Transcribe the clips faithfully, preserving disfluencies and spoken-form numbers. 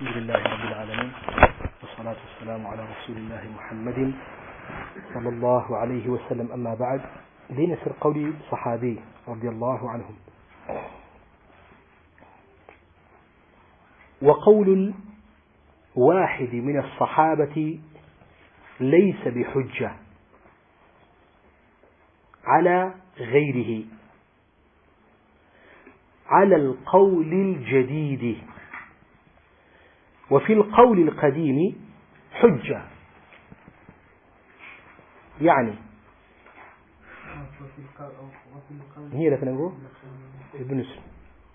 الحمد لله رب العالمين، والصلاة والسلام على رسول الله محمد صلى الله عليه وسلم. أما بعد، دين سر قول صحابي رضي الله عنهم. وقول واحد من الصحابة ليس بحجة على غيره على القول الجديد، وفي القول القديم حجة. يعني هي لك نقول ابن سلم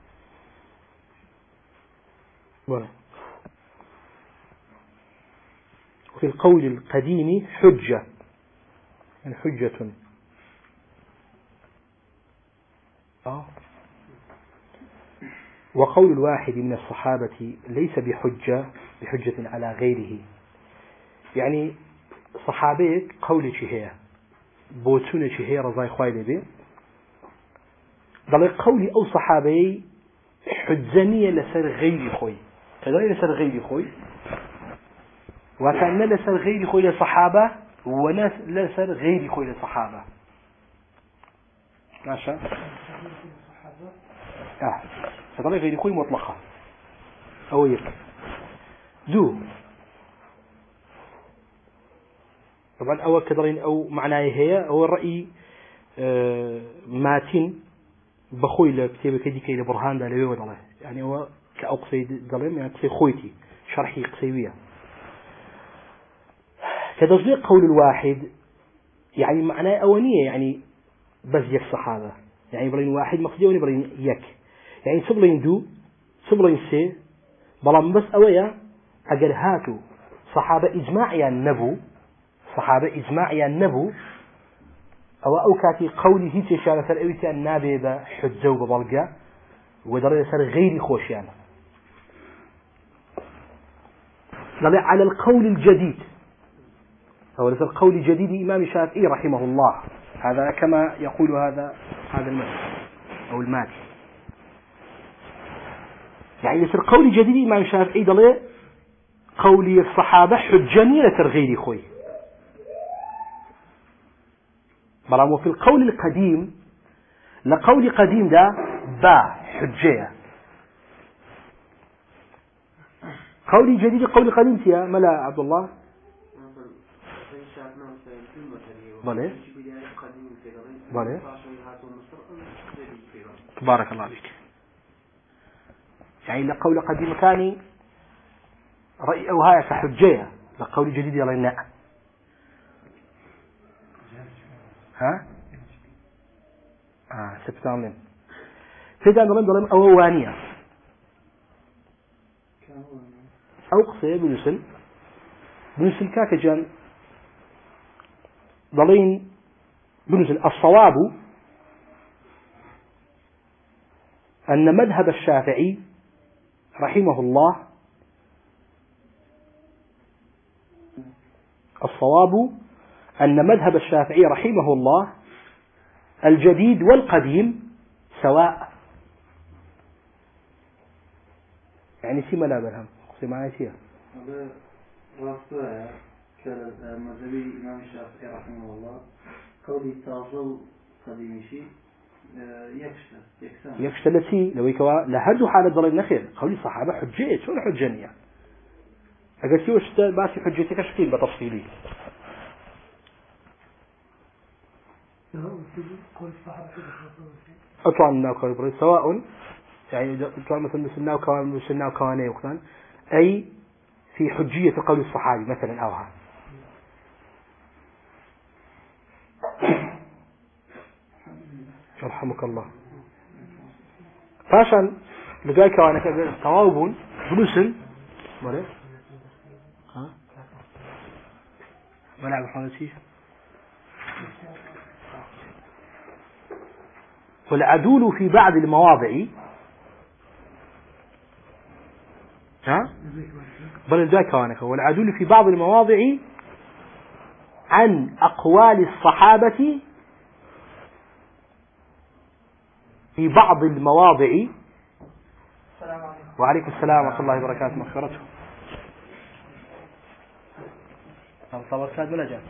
وفي القول القديم حجة، يعني حجة آه. وقول الواحد من الصحابة ليس بحجة بحجة على غيره، يعني صحابيك قول شهية بوتون شهية رضاي خوالي به ضل قولي أو صحابي حجانية لسر غير خوي، كذلك لسر غير خوي، وكان لسر غير خوي للصحابة وناس لسر غير خوي للصحابة. ماشي آه فطلع غير خوي مطلقة أو يك ذو طبعا أول كدرين أو معناه هي أو الرأي آه ماتين بخوي لكتابة كذي كي لبرهان ده لوي وضله، يعني هو كأقصي ظلم يعني كي خويتي شرحي قصيوية كتصديق قول الواحد، يعني معناه أولية يعني بس يك صحابة، يعني برين واحد مقصدي برين يك، يعني سبلين دو سبلين سي بلام بس أويا أجر هاتو صحابة إجماع يا النبو صحابة إجماع يا النبو أو أوكاتي قولي هي تشارة الأويتي النابي بحجة وببلقة ودرجة سر غير خوشيان على القول الجديد، أو لسر القول الجديد إمام الشافعي رحمه الله، هذا كما يقول هذا هذا المذهب أو المالك، يعني لسر قول جديد إمام الشافعي ضل قولي الصحابة حجانية لسر غير خوي. بلام وفي القول القديم لقول قديم ده با حجية، قولي جديد قول قديم يا ملا عبد الله بله بله بارك الله فيك. يعني لقول قديم كان رأي أو هاي كحجية، لقول جديد يلا لا ها آه سبتامين كذا نظام ظلم أوانية أو قصية بنسل بنسل كاكجان ضلين بنسل الصواب أن مذهب الشافعي رحمه الله الصواب أن مذهب الشافعي رحمه الله الجديد والقديم سواء، يعني سيما لا برهم قصي معي سيا هذا راسته كمذهبي إمام الشافعي رحمه الله قولي تاصل قديم شيء يكشل يكسر يكشل سي لو يكوا لهرجو حالة ضل النخيل قولي الصحابة حجية شو الحجانية أقول سي وش باسي حجيتك شكيل بتفصيلي أطلع من ناو كوان سواء يعني أطلع مثلا مثل ناو كوان مثل ناو كواني وكان أي في حجية قول الصحابي مثلا أوها يرحمك الله. فاشان لقاي كوانك توابون بلوسن ولا ها ولا بحالتي والعدول في بعض المواضع ها بل ذاك كوانك والعدول في بعض المواضع عن أقوال الصحابة في بعض المواضع السلام عليكم. وعليكم السلام ورحمة الله وبركاته. مغفرته صبر كاد ولا جاء.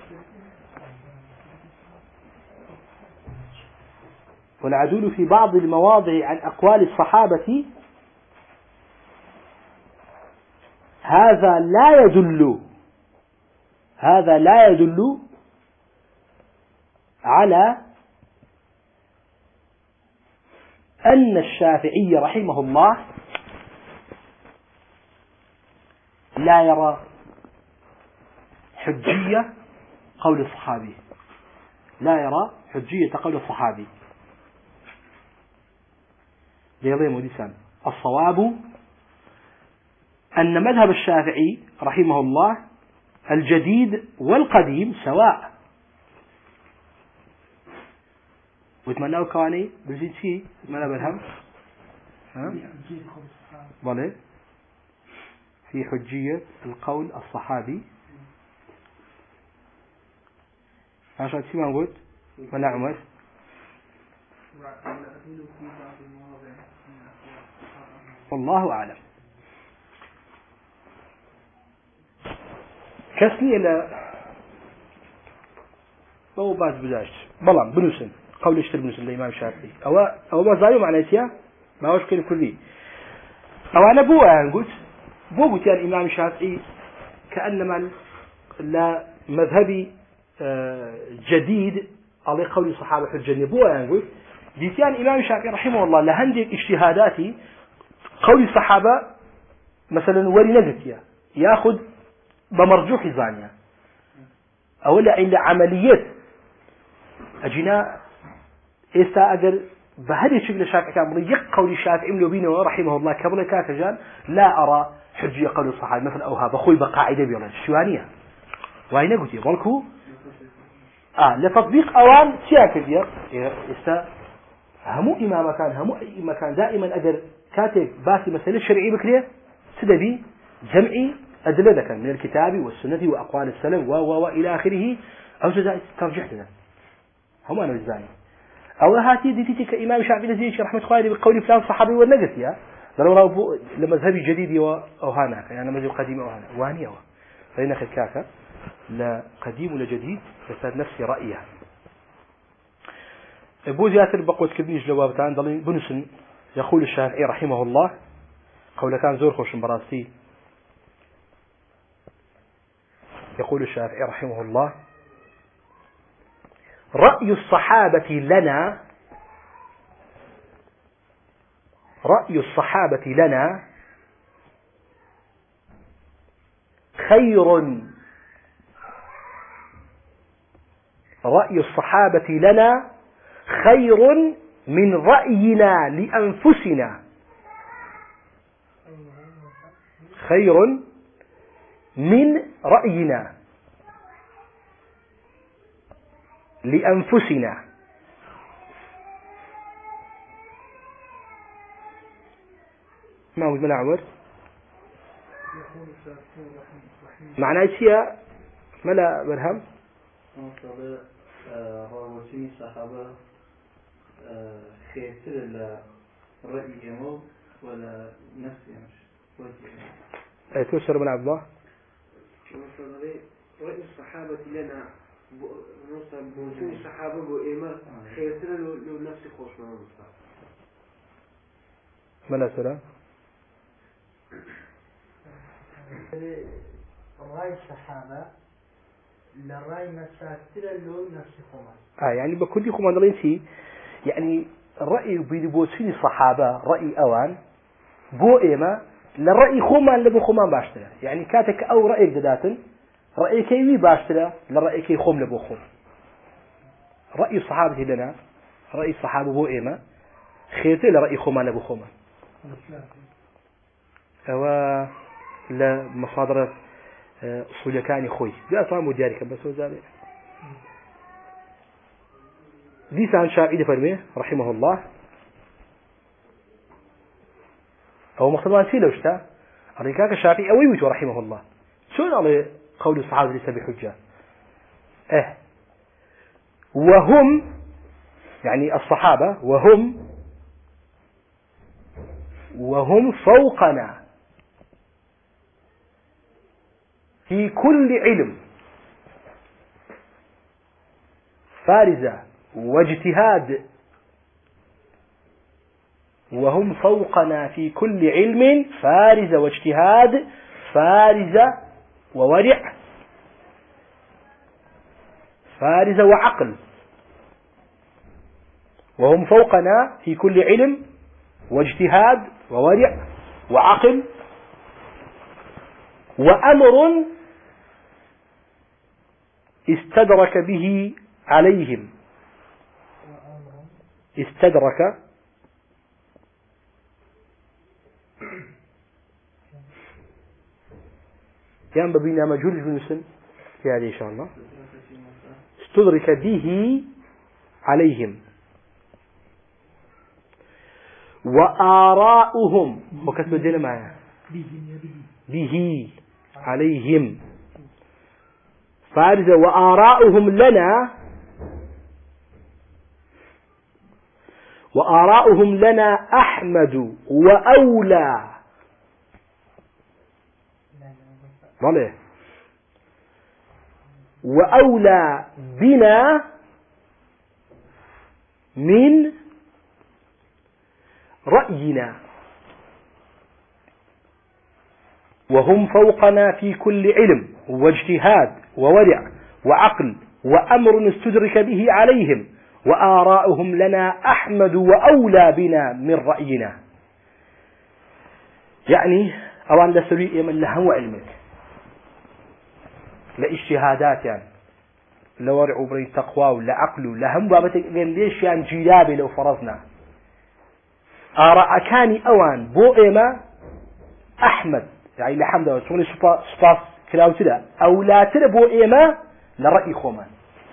والعدول في بعض المواضع عن أقوال الصحابة هذا لا يدل هذا لا يدل على أن الشافعي رحمه الله لا يرى حجية قول الصحابي لا يرى حجية قول الصحابي. الصواب أن مذهب الشافعي رحمه الله الجديد والقديم سواء. ويتمنى كواني بزيد شيء ما بالهم بله في حجية القول الصحابي. عشان شيء ما قلت ولا عمر والله أعلم. كسني إلى أو بعد بلاش بلام بنوسن قول اشتر بنوسن الإمام الشافعي أو أو ما زايو معناتها ما هوش كل كلي أو أنا بو أنقول بو بتيان الإمام الشافعي كأنما لا مذهبي جديد على قول الصحابة الجنة بو أنقول بتيان الإمام الشافعي رحمه الله لهندي اجتهاداتي قول الصحابة مثلا ولي نجتيا ياخذ بمرجوح زانية أولا إلا عمليات أجينا إستا أجل بهذه الشكل شافعي كامل يقول الشافعي من بينه رحمه الله كبر كاتجان لا أرى حجية قول الصحابة مثل أوها بخوي بقاعدة بيولا شوانية وين قلتي بالكو آه لتطبيق أوان سياق دير إستا همو إمام كان همو أي مكان دائما أجل كاتب باسي مسألة شرعي بكريه سدبي جمعي أدلة ذكر من الكتاب والسنة وأقوال السلف و و وإلى آخره أو جزاء ترجح لنا هم أنا الزاني أو هاتي دي تك إمام شافعي زي رحمة الله بقول فلان صحابي والنجس يا لو لمذهبي جديد أو هانا يعني مذهب قديم أو هانا واني أو فإن خذ لا قديم ولا جديد فساد نفسي رأيها أبو زياد البقوة كبنيش جوابتان ضلين بنسن يقول الشافعي رحمه الله قول كان زور خوش براستي يقول الشافعي رحمه الله رأي الصحابة لنا رأي الصحابة لنا خير رأي الصحابة لنا خير من رأينا لأنفسنا خير من رأينا لأنفسنا. ما هو من عمر معناه شيء ملا برهم هو وسيم الصحابة خير لا رأيهم ولا نفسهم أي توسر من عبد الله رأي الصحابة لنا نوصل بوسيم الصحابة بإيمان خير لو نفسي خوش ما نوصل ملا سلام رأي الصحابة لرأي مساتر لو نفسي خوش آه يعني بكل خمان دلين شيء يعني الرأي بيدبوسين الصحابة رأي أوان بو إيما للرأي خومان لبو خومان باشترا يعني كاتك أو رأيك داداتن رأي كيوي باشترا للرأي كي خوم لبو خوم. رأي الصحابة لنا رأي الصحابة بو إيما خيرته لرأي خومان لبو خومان أو لمصادر أصول كان خوي لا صامو ديارك بس هو ذلك ذي سان شافعي فرميه رحمه الله أو مخطبان سيلو شتا الركاك الشافعي أو يوجه رحمه الله شون على قول الصحابة ليس بحجة اه وهم يعني الصحابة وهم وهم فوقنا في كل علم فارزة واجتهاد وهم فوقنا في كل علم فارزة واجتهاد فارزة وورع فارزة وعقل وهم فوقنا في كل علم واجتهاد وورع وعقل وأمر استدرك به عليهم استدرك كان ببينا مجهول جنسا في هذه إن شاء الله استدرك به عليهم وآراؤهم وكتب الدين معنا به عليهم فارزة وآراؤهم لنا وآراؤهم لنا أحمد وأولى ضله وأولى بنا من رأينا وهم فوقنا في كل علم واجتهاد وورع وعقل وأمر استدرك به عليهم وآراؤهم لنا أحمد وأولى بنا من رأينا يعني أوان لسلوئي من لهم علمك لاجتهادات يعني لورع بري تقوى لعقل لهم بابتك ليش يعني جلابي لو فرضنا آراء كاني أوان بو إيما أحمد يعني لحمد وشغل سباس كلاو تلا أو لا تلا بو إيما لرأي خومان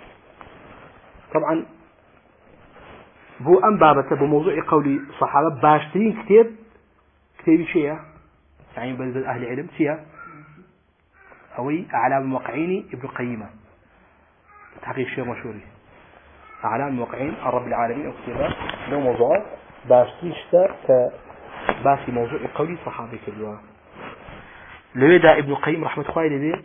طبعا بو أم بابته بموضوع قولي صحابة باشترين كتاب كتابي شيء يعني بلد أهل علم فيها أوي أعلام الموقعين ابن قيمة تحقيق شيء مشهوري أعلام الموقعين الرب العالمين أكتبه لو موضوع باشتريشتا كباسي موضوع قولي صحابي كلها لويدا ابن قيم رحمة الله عليه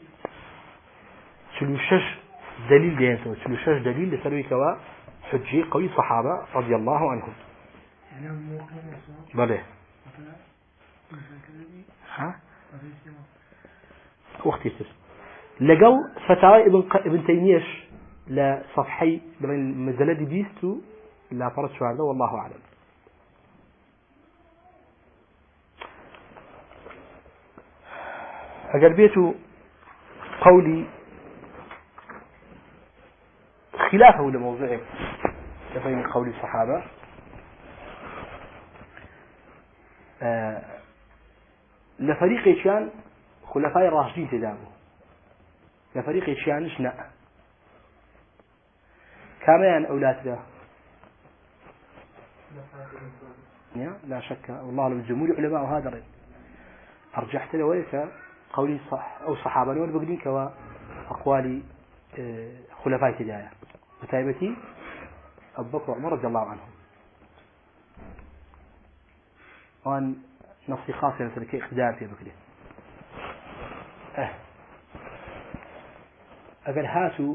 سلوشش دليل دينسو سلوشش دليل لسلوي كوا حجي قوي صحابة رضي الله عنهم بله ها وقتي سر لقل فتاوى ابن ق... ابن تيمية لصفحي بين مزلة بيستو لا فرض شو هذا والله أعلم أقل بيتو قولي خلافه لموضوع كفين قول الصحابة آه لفريق شان خلفاء الراشدين تداموا لفريق شان شنع كمان أولاد له لا شك والله لو الجمهور علماء هذا رأي أرجحت له ولك قولي صح أو صحابة ولا بقدين كوا أقوالي آه خلفاء تدايا وتايبتي أبو بكر وعمر رضي الله عنهم وأن نصي خاصة مثل كي اقتدار في بكري أه أقل هاتوا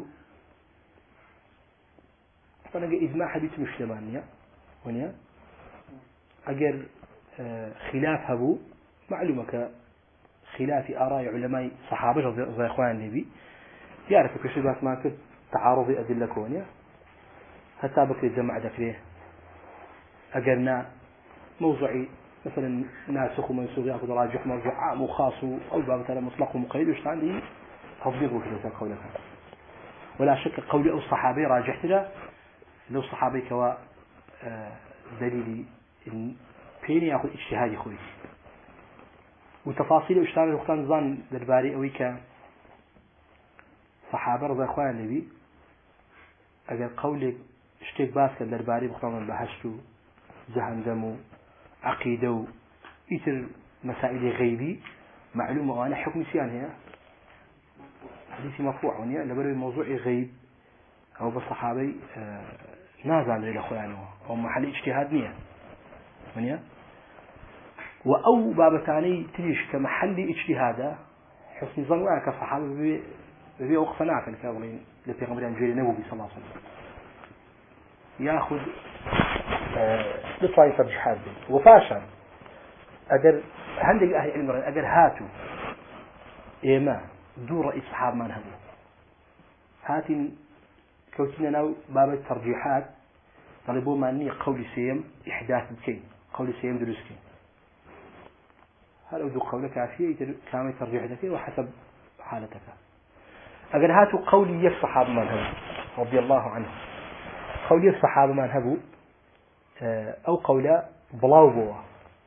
فنقى إجماع حديث مسلمان ونيا أقل آه خلاف هبو معلومة خلاف آراء علماء صحابة زي إخوان النبي يعرف كشبات ما كنت تعارض أدلة كونية حتى بكري الجمع ذكره أقلنا موضوعي مثلا ناسخ ومنسوخ يأخذ راجح مرجع عام وخاص أو باب ترى مطلق ومقيد وش عندي تطبيق وكذا قولك ولا شك قولي أو الصحابي راجحت له لو الصحابي كوا دليلي بيني يأخذ اجتهادي خوي وتفاصيل واشتغل الوقتان ظن درباري أويك صحابة رضي أخوان النبي أجل قولك اشتك باسك درباري بخطان بحشتو جهنم عقيدة إثر مسائل غيبي معلومة وأنا حكم سيان هي حديثي مرفوع ونيا لبرو موضوع غيب أو بالصحابي آه نازل إلى أخوانه أو محل اجتهاد نية ونيا وأو بابتاني تريش كمحل اجتهادا حسن ظن وعك الصحابة ببيع وقفناك الكابلين لبيغمبر عن جيل نبوي صلى الله عليه وسلم ياخذ لطاي ترجيحات وفاشا أجر عندك أهل علم أجر هاتوا إيما دور رئيس صحاب من هذا هاتين كوتنا ناو باب الترجيحات طلبوا ماني قول سيم إحداث بكين قول سيم دروسكين هل أودو قولك كافية كامل ترجيح ذكي وحسب حالتك أجر هاتوا قولي يك صحاب من هذا رضي الله عنه قولي الصحابة من هبوا أو قولا بلاو بوا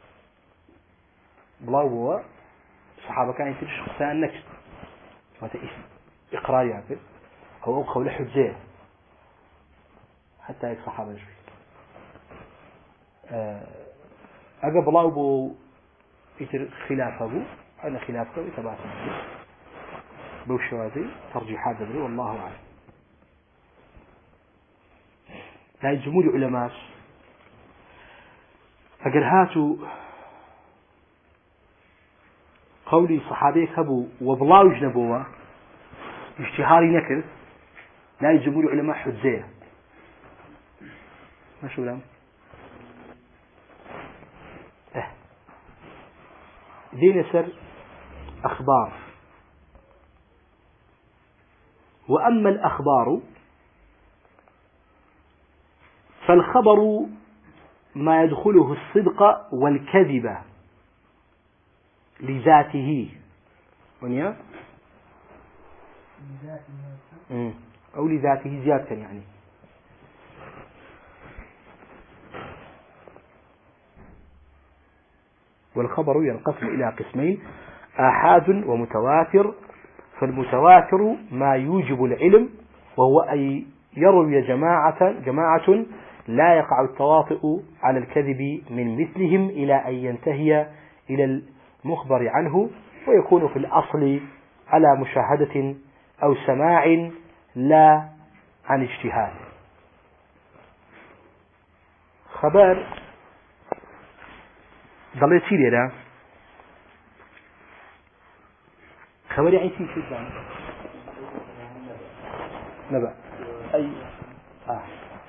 بلاو بوا صحابة كان يترش خسان نكس متى إقرار يعقل أو أو قولا حجة حتى يك صحابة نجوي أجا بلاو بوا يتر خلاف أبو أنا خلافه يتبعث بوشوازي ترجيحات ذلك والله أعلم لا جمهور علماء أجر هاتوا قولي صحابي هبوا وبلاو جنبوا اشتهاري نكر لا جمهور علماء حجية ما شو لام اه دين سر أخبار وأما الأخبار فالخبر ما يدخله الصدق والكذب لذاته ونيا أو لذاته زيادة يعني والخبر ينقسم إلى قسمين آحاد ومتواتر فالمتواتر ما يوجب العلم وهو أن يروي جماعة جماعة لا يقع التواطؤ على الكذب من مثلهم إلى أن ينتهي إلى المخبر عنه ويكون في الأصل على مشاهدة أو سماع لا عن اجتهاد. خبر ضليت سيدي لا خبر يعني شيء شو يعني نبأ أي آه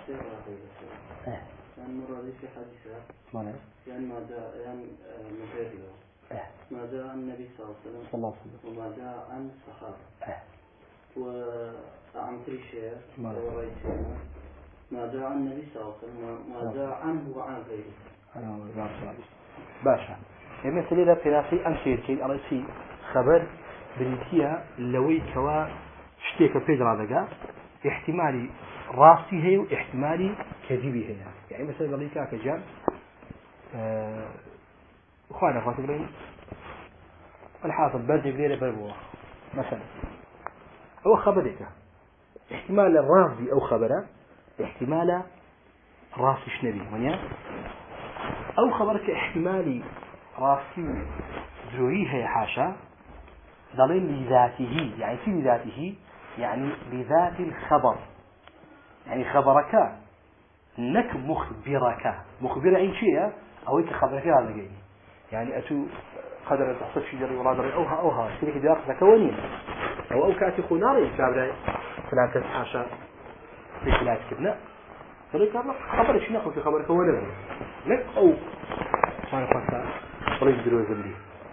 يعني مرادي في حديثة ماذا يعني ماذا يعني مغيرها ماذا عن النبي صلى الله عليه وسلم صلى الله عليه وسلم وماذا عن الصحابة وعن كل شيء ورئيسنا ماذا عن النبي صلى الله عليه وسلم ماذا عنه وعن غيره أنا ما باشا مثل إذا في ناسي أمشي شيء رئيسي خبر بريتيا لوي كوا شتيك في درادقة احتمالي راسي هي واحتمالي كذبي هي يعني مثلا ذلك كجان أه وخانا خاطر بين الحاصل برجع غير بربوه مثلا هو خبرك احتمال الراسي أو خبره احتمال راسي شنبي منيا أو خبرك احتمالي راسي زويه حاشا ضلين لذاته يعني في لذاته يعني لذات الخبر يعني خبرك نك مخبرك مخبر أي شيء أو أنت خبرك هذا جاي يعني أتو قدر تحصل شيء جري ولا دري أوها أوها شريك دراسة كونين أو أو كاتي خناري شابرا فلان تسحاشا في فلان كذا فليك خبر شيء نقول في خبرك ولا لك أو ما نفسر بريد دروز اللي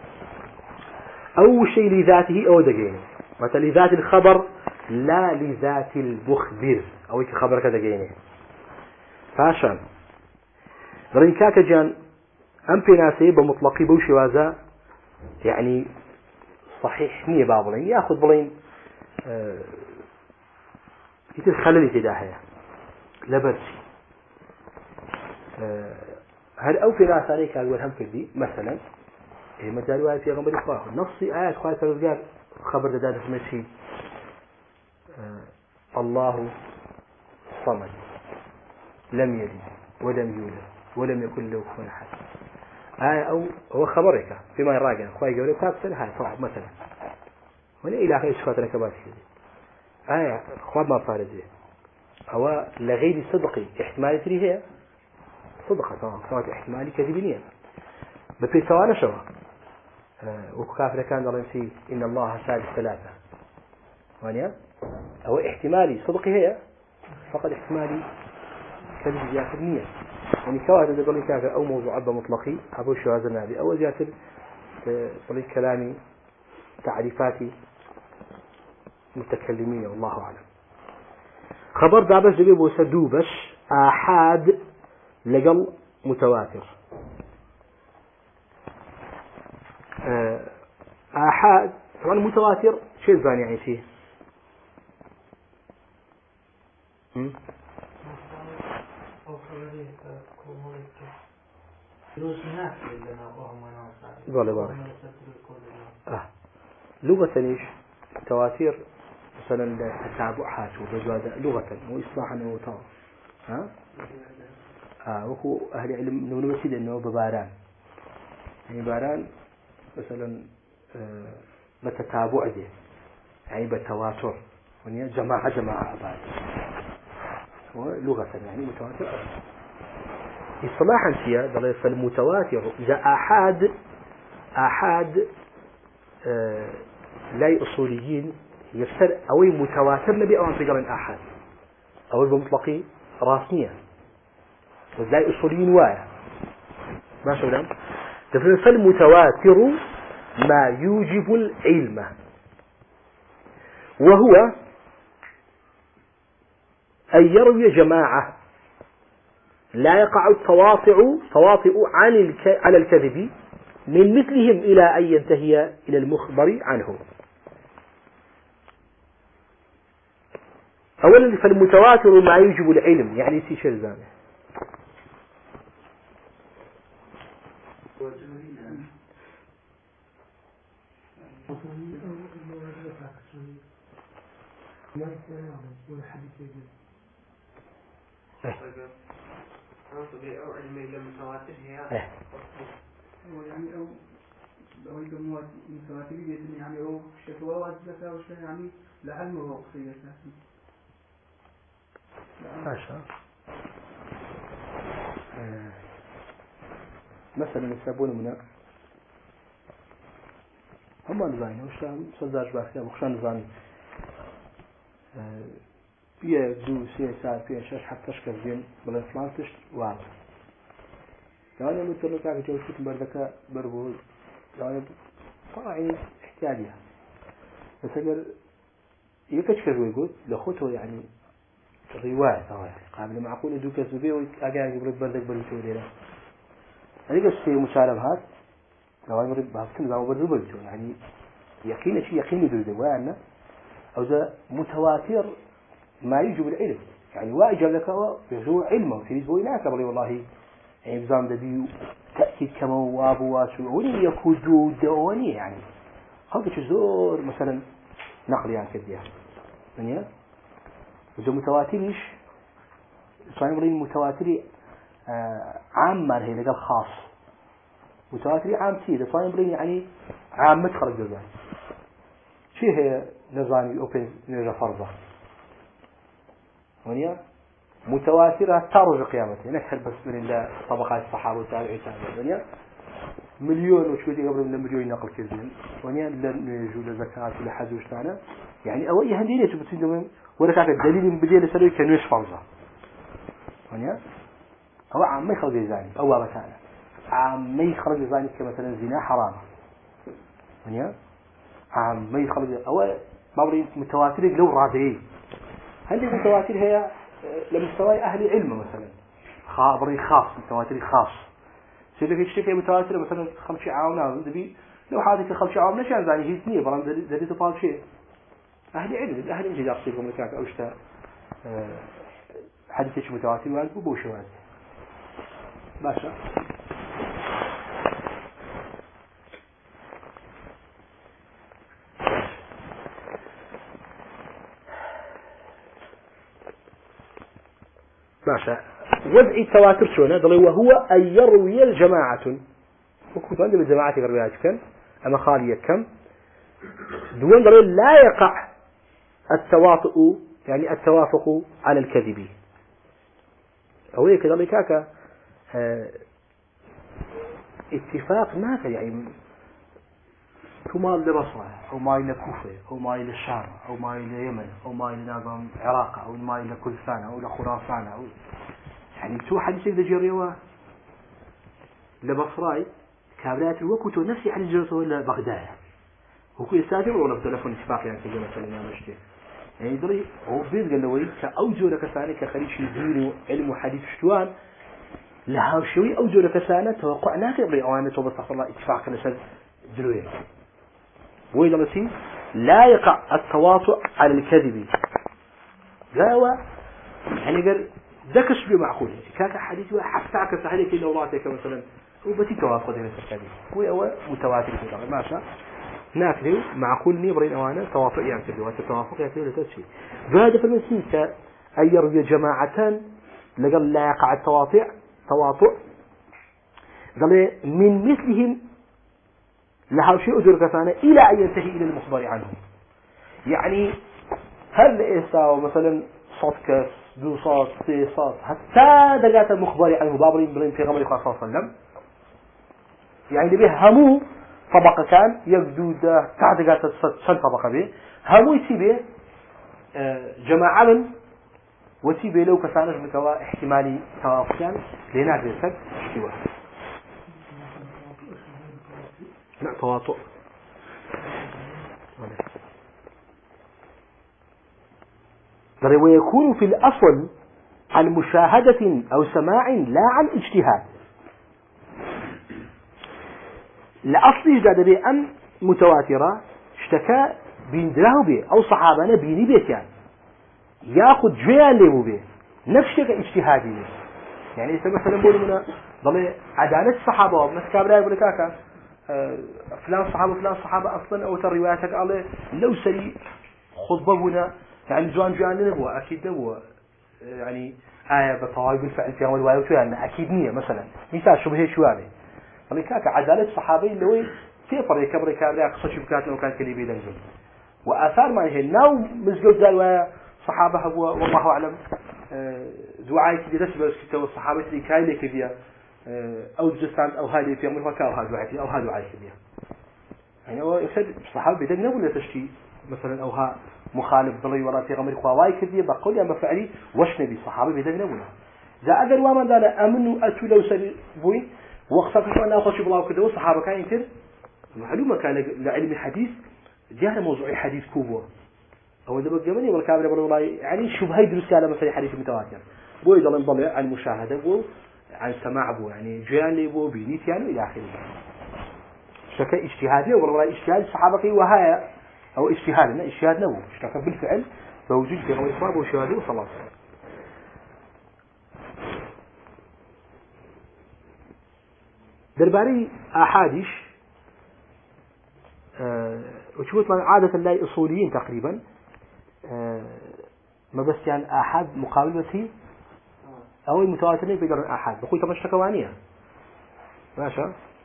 أو شيء لذاته أو دقيقة مثلا لذات الخبر لا لذات المخبر أو إيش خبرك دقيقة فاشان ريكاك جان أم بناسي بمطلقي بوشي وازا يعني صحيح نية بابلين يأخذ بلين أه يتخلل تداهية لبرسي أه هل أو في ناس عليك أقول هم كذي مثلا إيه مجال واحد في غمر إخواه نصي آيات خواهي فرزقار خبر دادة مشي أه الله صمد لم يلد ولم يولد ولم يكن له كفوا أحد آية أو هو خبرك فيما يراجع خواهي قولي كتاب سنة صعب مثلا ولا إلى آخر إشخاص ركبات آية خواب ما فارزه أو لغير صدقي احتمالي تري هي صدقة طبعا صوت احتمالي كذبينية بپێچەوانە شەوە وەکو کافرەکان دەڵێن چی إن الله ثالث ثلاثة وانیا ئەوە احتمالی صدقی هەیە فقط احتمالی كذب زياتر نییە يعني كواهد دەڵێ کافر ئەو موضوع بمطلقي أبو شوازر نابي أو زياتر بڵێ كلامي تعريفاتي متكلمين والله أعلم خبر دابش دبي بو سدوبش آحاد لقل متواتر آحاد طبعا متواتر شيء زاني يعني فيه بله بله آه لغة نيش تواتير مثلا تتابع حاج وبجواد لغة مو إصلاحا وطاعة ها آه وهو أهل علم نمسيد إنه بباران يعني باران مثلا آه بتتابع دي يعني بتواتر ونيا جماعة جماعة أباد لغة يعني متواتر إصلاحا فيها فالمتواتر إذا أحد أحد آه لا أصوليين يفسر أوي متواتر نبي أو أنت قال أحد أوي بمطلقي راسمية ولا أصوليين وايا ما شو لهم فالمتواتر ما يوجب العلم وهو أن يروي جماعة لا يقع التواطع تواطئ عن الك... على الكذب من مثلهم إلى أن ينتهي إلى المخبر عنه. أولا فالمتواتر ما يوجب العلم يعني في شرزانه أو علمي لمتواتر هي يعني أو أو المتواتر يعني أو شكوى واجبة أو شيء يعني لعلمه وقصية ماشا مثلا يسابون منك هم نزاني وشان صداش باخيا وخشان نزاني بيا دو سي ساعة بيا شاش حتى شكرين بلا فلانتش واحد يعني مثل كذا جو شوت بردك بربول يعني طاعي احتياجها مثلا يكشف ويقول لخوته يعني رواية طبعا قابل معقول دوك سبيه وأجا يقول بردك بريتو ليلا هذيك الشيء مشاربهات لو أنا مريض بحكم زعما برضو بريتو يعني يقين شيء يقين يدري وأنا أو ذا متواتر ما يجب العلم يعني واجب لك يجوا علمه في زوي لا كبري والله يعني بزام دبي تأكيد كما وابو واسو ولي يكودو دواني يعني هذا زور مثلا نقل يعني كديها يعني وإذا متواتريش صحيح برين متواتري آه عام ما هي لقال خاص متواتري عام تيدا صحيح برين يعني عام متخرج جزاء شيء هي نظامي أوبن نرجع فرضه ونيا متواترة ترجع قيامته نكحل بس من الله طبقات الصحابة والتابعين ونيا مليون وشوية قبل من مليون نقل كذين ونيا لن يجوا لزكاة ولا حج وشتانا يعني أوي هندية تبتين دوم ولا كعك الدليل من بديل سلوي كانوا يشفرزه ونيا أو عم ما يخرج زاني أو بتاعنا عم ما يخرج زاني كمثلا الزنا حرام ونيا عم ما يخرج أو ما بري متواتر لو راضي هل المتواتر هي لمستوى أهل علم مثلا خابري خاص متواتر خاص سيدك يشتكي متواتر مثلا خمسة عاونا دبي لو حادث خمسة عاونا شان زاني هي اثنين برام دليل تفاضل شيء أهل علم أهل علم جدار صيغهم لكاك أوشتا حديثش متواتر وان وبوشوان باشا باشا وضع التواتر شونه ضل وهو أن يروي الجماعة وكنت عندما الجماعة يرويها كم أما خالية كم دون ضل لا يقع التواطؤ يعني التوافق على الكذب أو هيك ضل كاكا اتفاق ما في يعني تو مال لبصرة أو مال لكوفة أو مال للشام أو مال لليمن أو مال لنظام العراق أو مال لكردستان أو لخراسان أو يعني تو حديثك دجريوا لبصرة كابلات الوقت نفسي حديث جرته ولا بغداد هو كل ساعة ولا بتلفون اتفاق يعني كذا مثلا ما مشتي يعني دري هو بيز قال له كأوجه لك ثاني كخليش يدينه علم وحديث شتوان لها شوي أوجه لك ثاني توقع ناقب لي أوانه توبة استغفر الله اتفاق نسل دلوين وإذا مسي لا يقع التواطؤ على الكذب لا هو يعني قال ذكش بمعقول كاك حديث حفتاك سحلك إلا وراتك مثلا وبتي توافق هنا الكذب هو متواتر في ما شاء ناكله معقول نبرين أوانا توافق يعني كذب وتتوافق يعني كذب لتشي هذا في المسيح أن يروي جماعتان لقال لا يقع التواطؤ تواطؤ قال من مثلهم لها شيء أجر كفانا إلى أن ينتهي إلى المخبر عنه يعني هل إيسا مثلا صوت دو صوت سي صوت حتى دقات المخبر عنه بابرين برين في غمر صلى الله عليه وسلم يعني به همو طبقة كان يبدو ده تحت دقات سن طبقة به همو يتبه جماعة من وتبه لو كسانش بكوا احتمالي توافقان ليناك بيسك اشتواه لا تواطؤ ويكون في الأصل عن مشاهدة أو سماع لا عن اجتهاد لأصل جداد بأن متواترة اشتكى بين دره به أو صحابنا بيني بيت يعني ياخذ جيان له به نفس اجتهادي يعني إذا مثلا بقول منا ضل عدالة الصحابة وابن كابلا يقول كاكا فلان صحابة فلان صحابة أصلا أو ترواياتك عليه لو سري خطبة هنا يعني جوان جوان نبوة أكيد نبوة يعني آية بطوائب الفعل في أول وايو يعني أكيد نية مثلا مثال شبه شواني يعني كاك عدالة الصحابي اللي هو في طريق كبر كابلا قصة شبكات لو كان كليبي دنجل وآثار ما يهي ناو مزجوج ذا صحابة هو والله أعلم دعاء كذي رسم الكتاب الصحابة اللي كاين لك فيها أو جسان أو هذه في أمر وكاو هذا دعاء أو هذا دعاء كذي يعني هو يصير الصحابة بدنا ولا تشتي مثلا أو ها مخالف ضلي ولا في غمر خواي كذي بقول يا مفعلي وش نبي صحابة بدنا ولا إذا أقدر وما دانا أمنوا أتوا لو سري بوي وقصة شو أنا أخش بلاو كده والصحابة كان ينتر معلومة كان لعلم الحديث جاء موضوع حديث كوبو أو إذا بقى ولا كابر بقول والله يعني شبه يدرس على مثلا حديث متواتر بوي ضل نضلع عن المشاهدة بو عن سماع بو يعني جيان لي بو بينيت يعني إلى آخره شكل اجتهادي والله اجتهاد الصحابة في وهاي أو اجتهاد لا اجتهاد نو اشتكى بالفعل فوجود في غير إصابة وشهادة وصلاة درباري أحاديث أه وشوت عادة لا أصوليين تقريبا أه ما بس يعني أحد مقابل بسي أو المتواترين في جرن أحد بقول طبعا شكوانية ماشي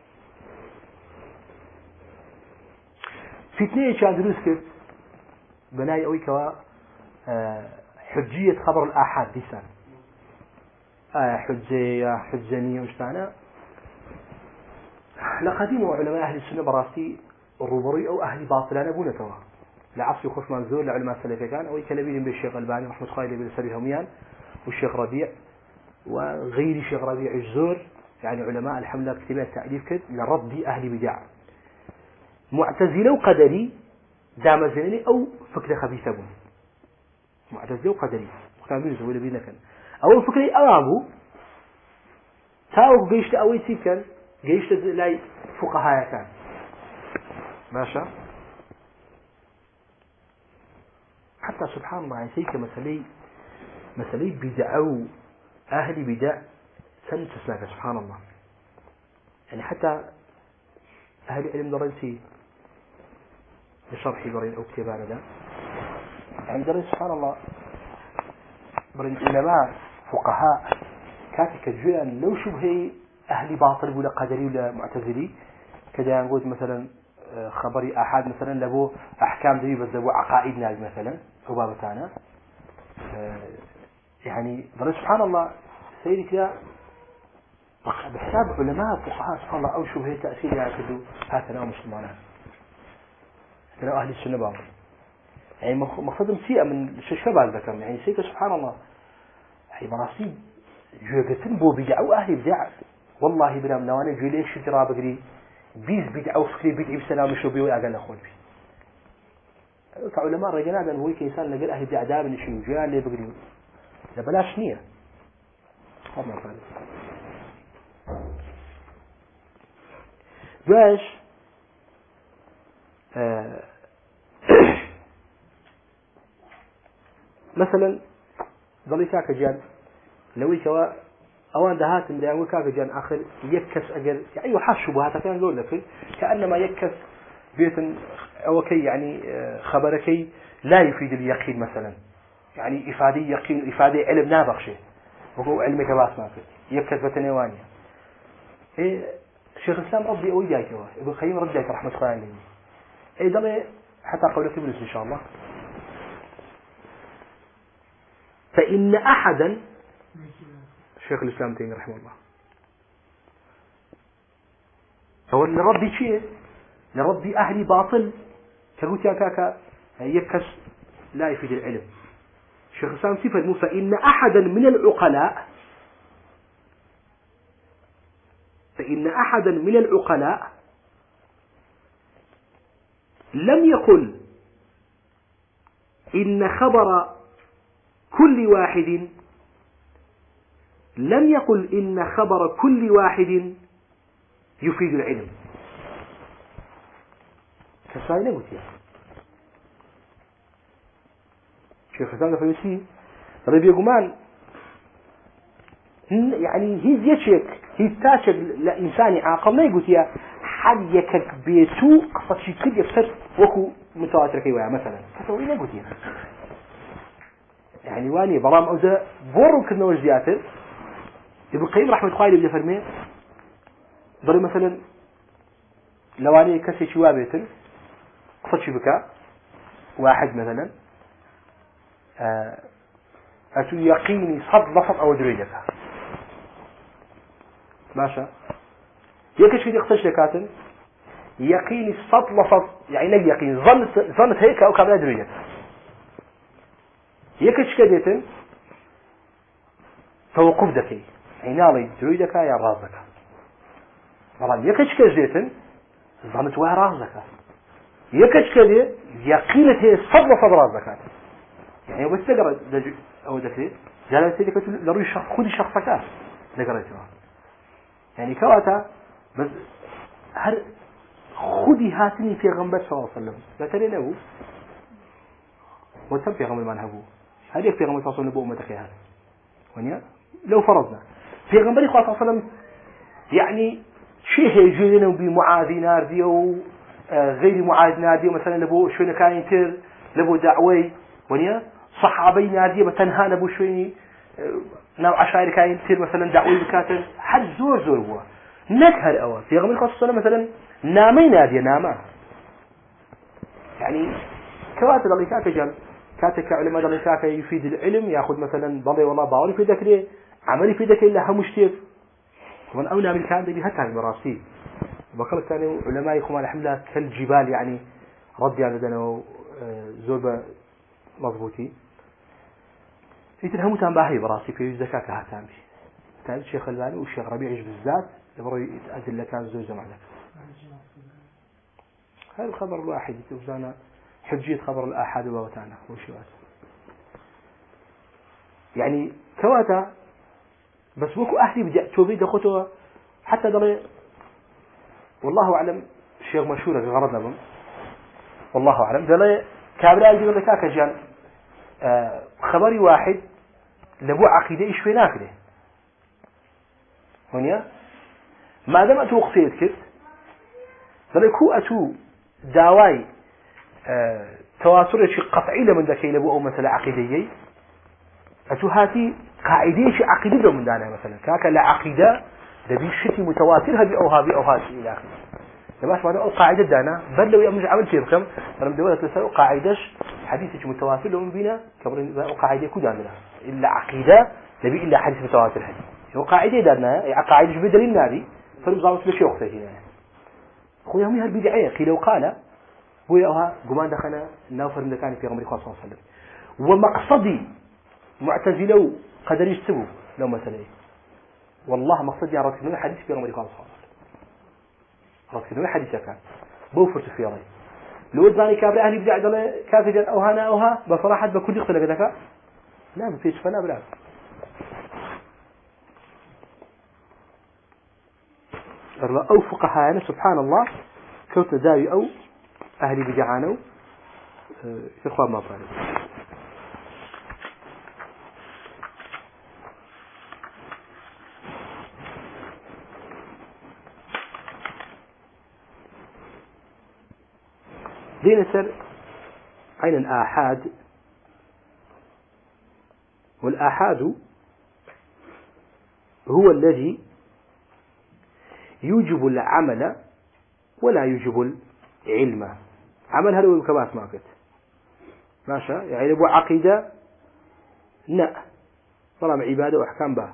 في اثنين كان دروس كيف بناي أوي كوا أه حجية خبر الآحاد لسان آه حجية حجانية وشتانا لقديم علماء أهل السنة براستي الروبري أو أهل باطلان أبونا توا لعصر يخش منزول لعلماء السلفية كان أو يكلمين بالشيخ الباني محمد خالد بن سبي هميان والشيخ ربيع وغير الشيخ ربيع الزور يعني علماء الحمد لله كتبوا التأليف كد لرد أهل بدع معتزلة وقدري دام زيني أو فكرة خبيثة بون معتزلة وقدري مختلفين زوجة بينا كان أول فكرة أرامو تاو جيشت أوي تيكن جيشت لاي فقهاء كان ماشى حتى سبحان الله يسيك مسألة مسألة بدعو أهل بدع سن تسلاك سبحان الله يعني حتى أهل علم درنسي لشرح برين أو كتابان ذا يعني درن سبحان الله برين علماء فقهاء كاتك جوان لو شبهي أهل باطل ولا قدري ولا معتزلي كذا نقول مثلا خبري أحد مثلا لبو أحكام ذي بس لبو عقائدنا مثلا أو بابتانا يعني درن سبحان الله سيدي كذا بحساب علماء فقهاء سبحان الله أو شبه تأثير يعتدوا هكذا مسلمان هكذا أهل السنة بعض يعني مقصدهم سيئة من شباب ذكر يعني سيئة سبحان الله يعني مناصيب جوجتن بو بدع وأهل بدع والله بلا منواني جولي شجرة بقري بيز بدع وفكري بدع بسلام شوبي وأقل أخوان بي كعلماء رجعنا بأن هو كإنسان لقى أهل بدع دابن شيء جاء اللي بقري لا بلاش نية ما فعل باش آه مثلا ضلي كاك جان لو يكوا أوان دهات من دعوة كاك جان آخر يكس أجر يعني وحش شبهات كان يقول لك كأنما يكس بيت أو كي يعني خبركي لا يفيد اليقين مثلا يعني إفادة يقين إفادة علم نابخشة وهو علمك باس ما في يكس بتنوانيا إيه شيخ الإسلام ربي أو إياك ابن القيم رجعك رحمة الله عليه أي ضل حتى قولك ابن إن شاء الله فإن أحدا شيخ الإسلام تيمية رحمه الله هو لربي شيء لربي أهلي باطل كقلت يا كاكا يكس لا يفيد العلم شيخ الإسلام صفة موسى إن أحدا من العقلاء فإن أحدا من العقلاء لم يقل إن خبر كل واحد لم يقل إن خبر كل واحد يفيد العلم كسائل قلت يا شيخ حسان الفلسي ربي يقومان يعني هي زيشك هي تاشك لإنسان عاقل ما يقول يا حد يكك بيتو قصد شيء كل يفسر وكو متواتر كيويا مثلا فتوي ما يقول يا يعني واني برام أودا بورو كنا وجدياتر ابن القيم رحمة الله عليه فرمي ضرب مثلا لو أنا كسي شوابيتر قصد شي بكاء واحد مثلا أتو يقيني صد لفظ أو دريجك ماشا يكش في يقصش لكاتن يقيني صد لفظ يعني لا يقين ظنت ظنت هيك أو كامل دريجك يكش كديتن توقف ذكي عينالي دريجك يا رازك والله يكش كديتن ظنت وين رازك يكش كدي يقينت هي صد لفظ رازك يعني بس تقرأ أو ذكي جالس لك لروي شخص خذ شخصك ذكرتها يعني كواتا بس هل خذي هاتني في غنبة صلى الله عليه وسلم لا ترى له وتم في غنبة منهبه هل يكفي غنبة صلى الله عليه وسلم بأمتك هذا ونيا لو فرضنا في غنبة صلى الله عليه وسلم يعني شيء يجينا بمعاذ ناردي أو غير معاذ ناردي مثلا لبو شو كان ينتر لبو دعوي ونيا صحابي ناردي بتنها لبو شويني نوع عشائر كاين تصير مثلا دعوي بكاتب حد زور زور هو نكهر أول في غمر خاصة مثلا نامي نادي ناما يعني كواتب اللي كاتب جل كاتب كعلماء اللي كاتب يفيد العلم يأخذ مثلا ضلي والله باوري في ذكره عملي في ذكره إلا همشتيف ومن أولى من كان دي هتها براسي بقول ثاني علماء يخوان الحملة كالجبال يعني رد على دنا زور مضبوطي يتنهموا تنباهي براسي في الزكاة كهاتان بي تعرف الشيخ الباني والشيخ ربيع بالذات يبغوا يتأذن لك عن زوج معك هذا الخبر الواحد يتوزانا حجية خبر الآحاد ووتانا وشو يعني كواتا بس وكو أهلي بدأ توبي دخوتوا حتى دلي والله أعلم الشيخ مشهور غرضنا بهم والله أعلم دلي كابلا يجي لك كاكجان آه خبري واحد لبو عقيدة إيش في ناكله هنيا ما دام أتو قصيد كت دلي كو أتو داواي آه تواتر شيء قطعي لمن ذاكي لبو أو مثلا عقيدية أتو هاتي قاعدة شيء عقيدة من دانا مثلا كاكا لا عقيدة دبي شتي متواتر هذه أو هذه أو هذه إلى آخره لما أسمع أو قاعدة دانا بل لو يأمج عمل شيء بكم فلما دولت لسه قاعدش حديث متواتر لهم بينا كبر قاعدة كودان لنا إلا عقيدة نبي إلا حديث متواتر هذه هو قاعدة دارنا قاعدة بدل النبي فنظامت بشيء وقتها خويا هم هالبدعية قيل وقال وياها قمان دخلنا نافر من كان في عمر صلى الله عليه وسلم ومقصدي معتزلة قدر يجتبوا لو مثلا والله مقصدي عرفت من حديث في عمر صلى الله عليه وسلم عرفت من حديث كان بوفرت في رأي لو ذاني كابر أهلي بدع دل كافجا أو هنا أو ها بصراحة بكل يختلف ذاك لا ما فيش فلا بلا أو فقهاء سبحان الله كوت داوي أو أهلي بدعانو إخوة ما فعلوا دين سر عين الآحاد والآحاد هو الذي يوجب العمل ولا يوجب العلم عمل هذا وكبات ماكت ماشى يعني أبو عقيدة لا طالما عبادة وأحكام بها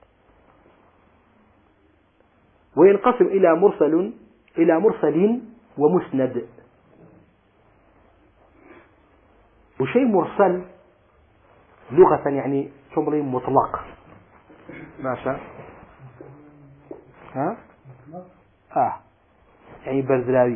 وينقسم إلى مرسل إلى مرسل ومسند وشيء مرسل لغة يعني شمري مطلق ماشى ها آه يعني برزلاوي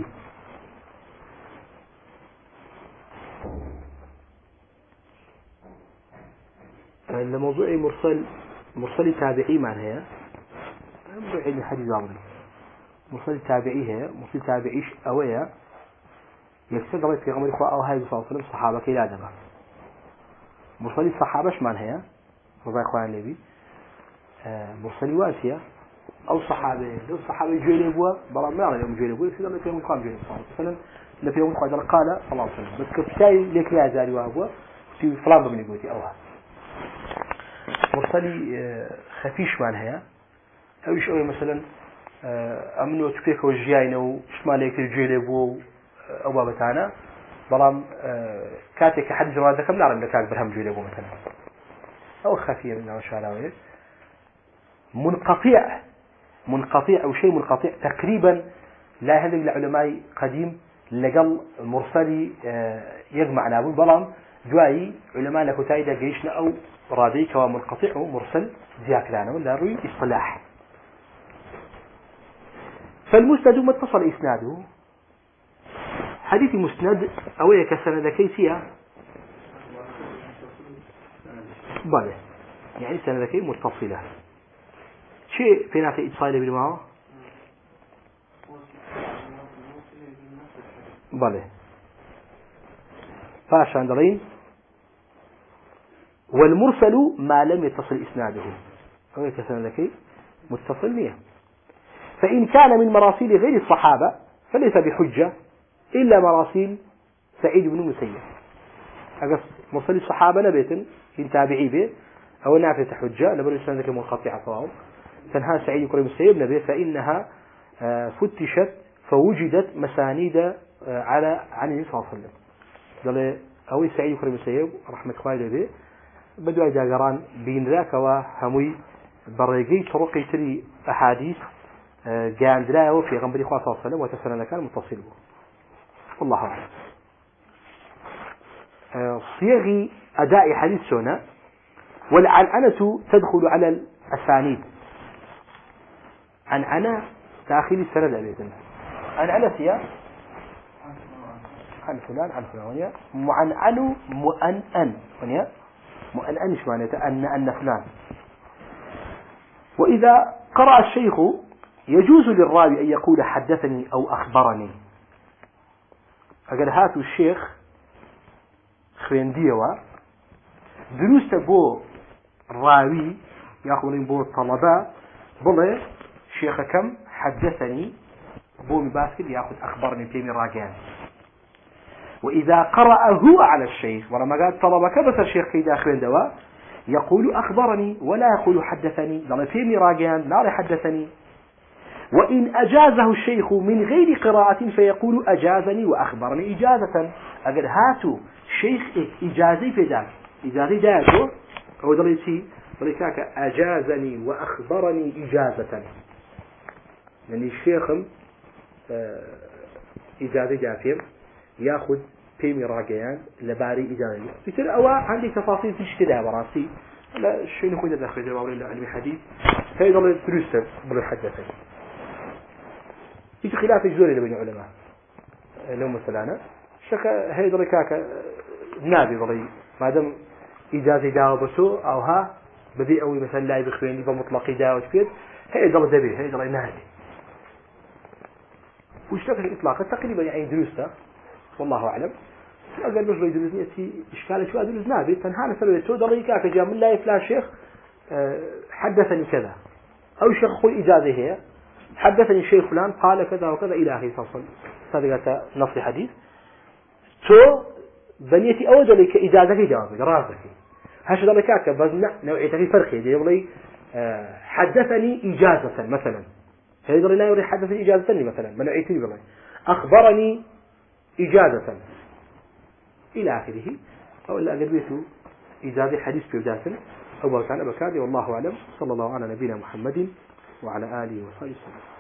الموضوع مرسل مرسل تابعي معناها موضوع الحديث عمري مرسل تابعي هي مرسل تابعيش أويا يكسر رأيت في عمر إخوة أو هاي صلى الله عليه وسلم الصحابة كي لا دبا مرسل الصحابة ايش معناها رضي إخوان النبي آه مرسل واسية أو صحابة لو صحابة جيل أبوه برا ما عليهم جيل أبوه يصير لك يوم القيامة جيل أبوه مثلا لفي يوم القيامة قال صلى الله عليه وسلم بس كفتاي ليك يا زاري وأبوه في فلان بمن يقولي أوها مرسلي خفيش معناها أو إيش أو مثلا أمنو تفيك وجياينا وشمالك الجيل أبوه أو بابتانا برام كاتك حد جواد كم نعرف لكاك برهم جيل أبوه مثلا أو خفية من وشالاوي منقطع منقطع أو شيء منقطع تقريبا لا هذا العلماء قديم لقل مرسلي يجمع نابون برام جواي علماء لكتايدا جيشنا أو رادي كوا منقطع مرسل زياك لنا ولا روي إصلاح فالمسند متصل إسناده حديث مسند أو يكسند كيسيا بله يعني سندكي متصلة شيء في ناحية إتصال بالماء بله فاش عندرين والمرسل ما لم يتصل إسناده أو كسندكي متصل مية فإن كان من مراسيل غير الصحابة فليس بحجة إلا مراسيل سعيد بن مسيب أقص مرسل الصحابة نبيتن إن تابعي به أو نافذة حجة لبن إسنادك منقطعة صواب تنها سعيد بن مسيب نبي فإنها فتشت فوجدت مسانيد على عن النبي صلى الله عليه وسلم قال أو سعيد بن مسيب رحمة الله به بدو جاجران بين ذاك وهمي بريقي طرقي تري أحاديث قال دلاء في غنبري صلى الله عليه وسلم وتسنن كان متصل به والله أعلم صيغ أداء حديث سنة والعنعنة تدخل على الأسانيد عنعنة داخل السند بإذن عنعنة هي عن فلان عن فلان ونيا معنعن مؤنن ونيا مؤنن إيش معناته أن أن فلان وإذا قرأ الشيخ يجوز للراوي أن يقول حدثني أو أخبرني أقول هاتوا الشيخ خوينديوا دروس بو راوي ياخذون بو الطلبة بله شيخ كم حدثني بو مباسكت ياخذ أخبرني بيمي راجان وإذا قرأ هو على الشيخ ولما قال طلبك بس الشيخ كي داخل دواء يقول أخبرني ولا يقول حدثني لما بيمي راجان لا حدثني وإن أجازه الشيخ من غير قراءة فيقول أجازني وأخبرني إجازة أقول هاتوا شيخ إجازي في ذلك إجازي جاءته أو دليتي ولكاك أجازني وأخبرني إجازة يعني الشيخ إجازة جافير ياخذ بيمي راجيان لباري إجازة بيصير أوا عندي تفاصيل تشكلها براسي لا شيء نقول إذا أخذ جواب إلا علم حديث هاي ضل دروسة بالحدثين في خلاف جذوري بين العلماء لو مثلا شكا هاي ضل كاك نادي ضلي ما دام إجازة جاوب بسوء أو ها بدي أوي مثلا لا يبخويني بمطلق جاوب فيه هاي ضل دبي هاي ضل نادي واشتغل الإطلاق تقريبا يعني دروسه والله أعلم أقل بجري دروس يأتي إشكال شو دروس نابي تنهانا سبب تو ضلي كاك جاء من لا يفلا شيخ حدثني كذا أو شيخ خوي إجازة هي حدثني الشيخ فلان قال كذا وكذا إلى آخره فصل صدقة نص حديث تو بنيتي أود لك إجازة في جوابك راسك هاش ضلي كاك بس نوعية في فرق يقولي حدثني إجازة مثلا هيدا لا يريد حدثني إجازة لي مثلا من نوعية يقولي أخبرني إجازة إلى آخره أو إلا أقربيته إجازة حديث في بداية أو كان أبكادي والله أعلم صلى الله على نبينا محمد وعلى آله وصحبه وسلم.